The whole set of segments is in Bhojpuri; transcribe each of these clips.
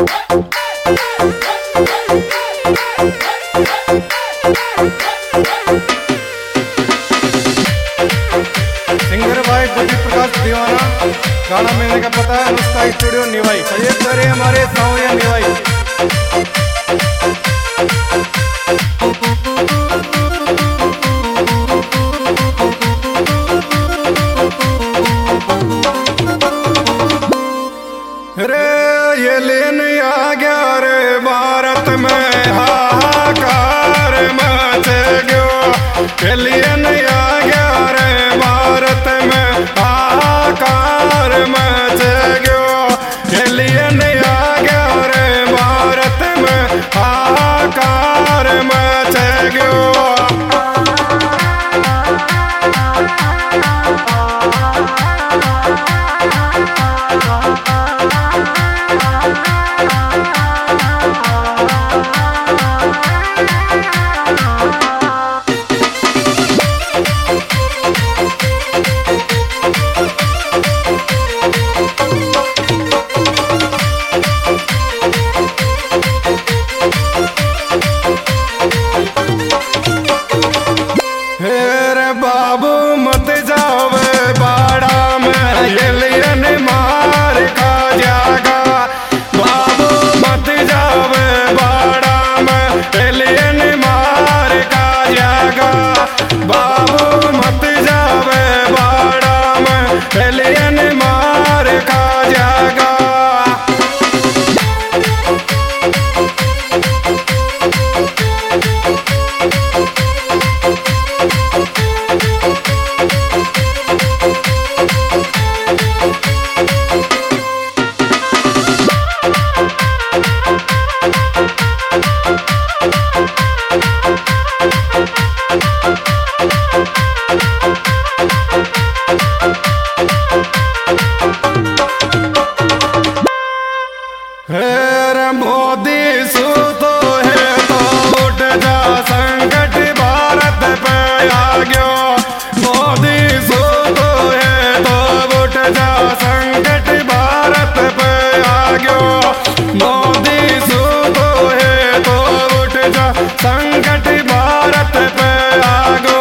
सिंगर भाई गुड्डी प्रकाश दीवाना, गाना मिलने का पता है नुस्खा स्टूडियो निवाई। सहयोग करे हमारे सावरिया निवाई। रे ये लेन आ गया रे भारत में हाहाकार मच गयो। ये लेन आ गया रे भारत में हाहाकार मच गयो। ये लेन आ गया रे भारत में हाहाकार मच गयो। बाबू मत जावे बाड़ा में, ये लियन मार खा जाएगा। बाबू मत जावे बाड़ा में, ये लियन मार खा जाएगा। बाबू मत जावे बाड़ा में, ये लियन मार खा जाएगा। मोदी सूतो है तो उठ जा, संकट भारत पे आ गयो। मोदी सूतो है तो उठ जा, संकट भारत पे आ गयो। मोदी सूतो है तो उठ जा, संकट भारत पे आ गयो।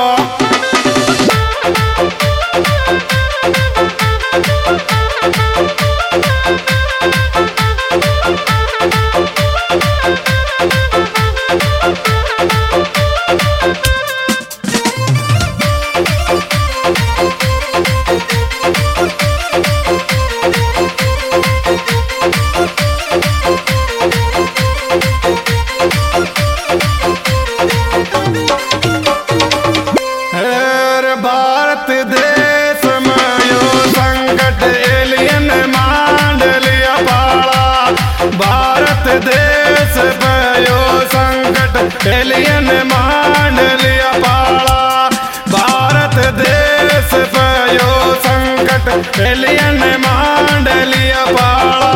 भारत देश में यो संकट एलियन मांड लिया पाला। भारत देश में यो संकट एलियन मांड लिया पाला। भारत देश में यो संकट एलियन मांड लिया पाला।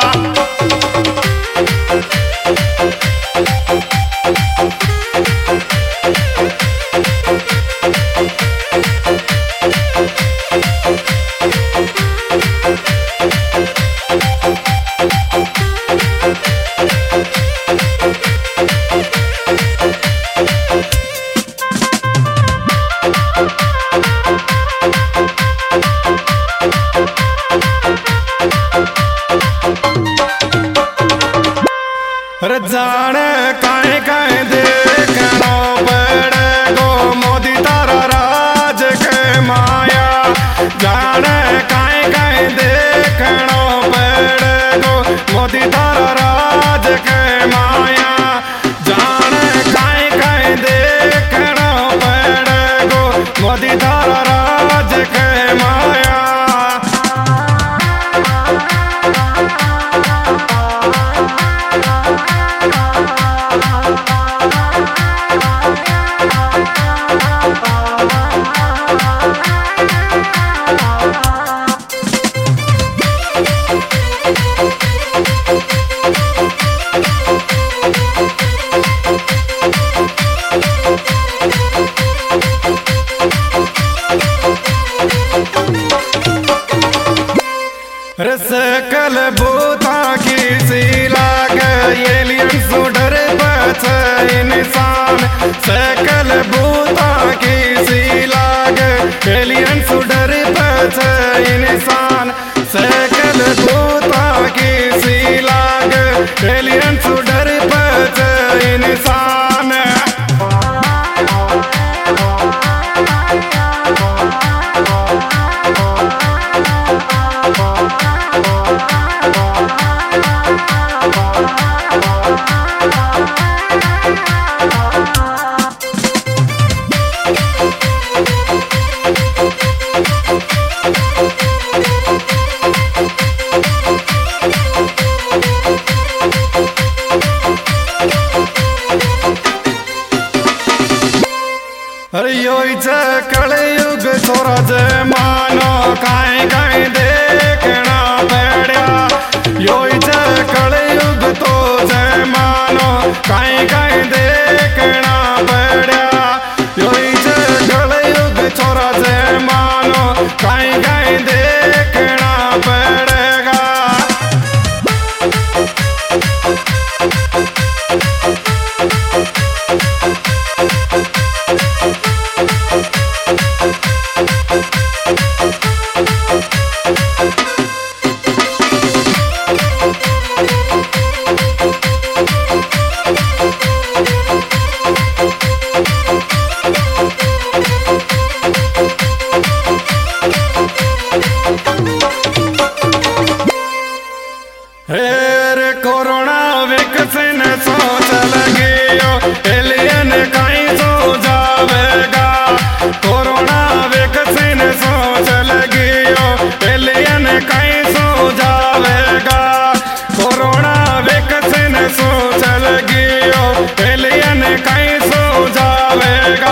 जाने काहे काहे देखनो पड़े गो मोदी तारा राज के माया। जाने काहे काहे देखनो पड़े गो मोदी तारा राज के माया। जाने काहे काहे देखनो पड़े गो मोदी तारा राज के माया। सकल भूता की सी छोरा जे मानो काई काई देखना पड़ा यो जे कलयुग तो जे मानो काई काई देखना पड़ा यो जे कलयुग छोरा जे मानो काई काई देखना पड़ेगा। हेर कोरोना वैक्सीन सोच लगियो एलियन कहीं सो जावेगा। कोरोना वैक्सीन सोच लगियो एलियन कहीं सो जावेगा। कोरोना वैक्सीन सोच लगियो एलियन कहीं सो जावेगा।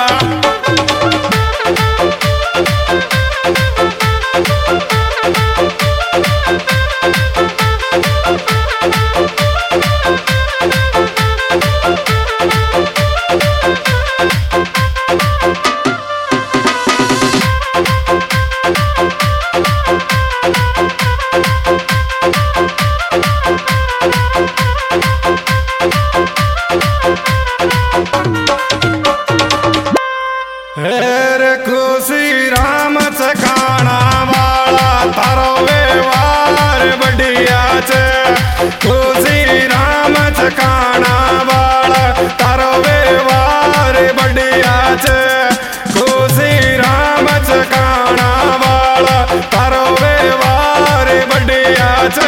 हेर खुशी राम चखाना वाला तारो व्यवहार बढ़िया छे। खुशी राम चखाना वाला तारो व्यवहार बढ़िया छे। खुशी राम चखाना वाला तारो व्यवहार बढ़िया छे।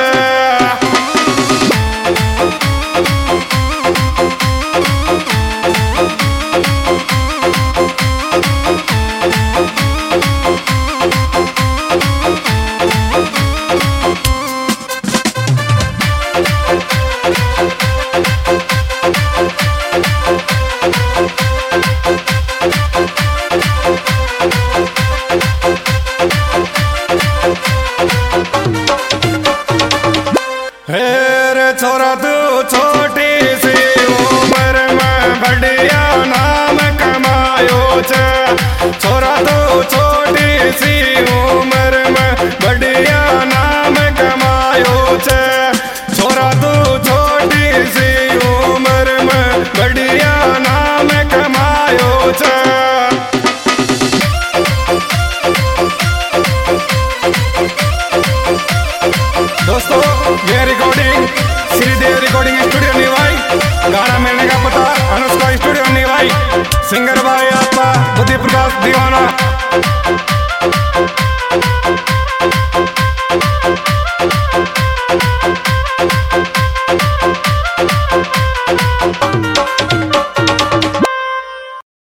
हेर छोरा तू छोटी सी उम्र में बढ़िया नाम कमायो छे। छोरा तू छोटी सी उम्र में बढ़िया नाम कमायो छे। छोरा तू छोटी सी उम्र में बढ़िया नाम कमायो छे। दोस्तों ये रिकॉर्डिंग श्रीदेव रिकॉर्डिंग स्टूडियो निवाई। गाना मिलने का पता अनुष्का स्टूडियो निवाई। सिंगर भाई आपका बुद्धि प्रकाश दीवाना।